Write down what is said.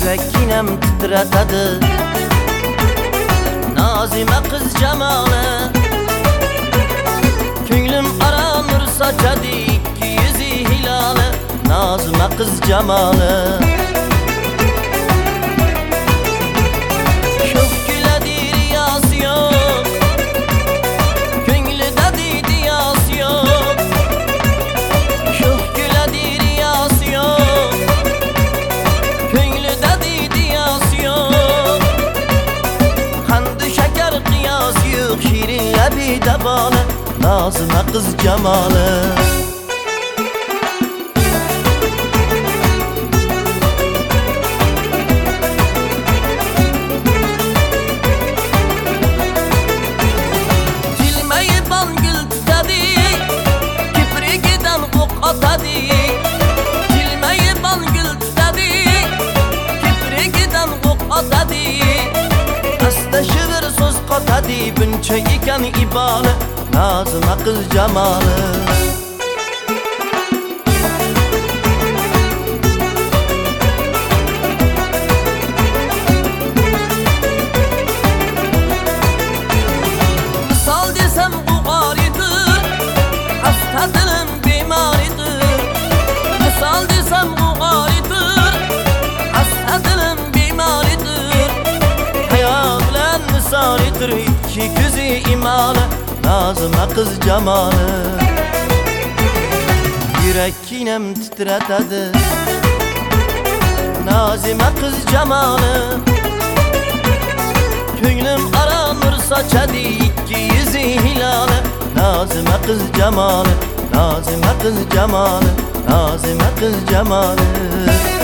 Yurakkinem titratadi Nazime kız jamoli. Ko'nglim ara nur sochadi ikki yuzi hiloli. Nazime kız jamoli. Dabana Nazime kız jamoli. Tilmeyi bangil tutadi kiprigidan o'q otadi. Tilmeyi bangil tutadi kiprigidan o'q otadi. Asta shivir so'z qotadi buncha ekan iboli. Nazime kız jamoli. Misol desam bu g'oridir, hasta dilim bemoridir. Misol desam bu g'oridir, hasta dilim bemoridir. Hayot bilan misolidir ikki ko'zi imoli. Nazime kız jamoli. Yurakkinem titratadi Nazime kız jamoli. Ko'nglim ara nur sochadi ikki yuzi hiloli. Nazime kız jamoli. Nazime kız jamoli. Nazime kız jamoli.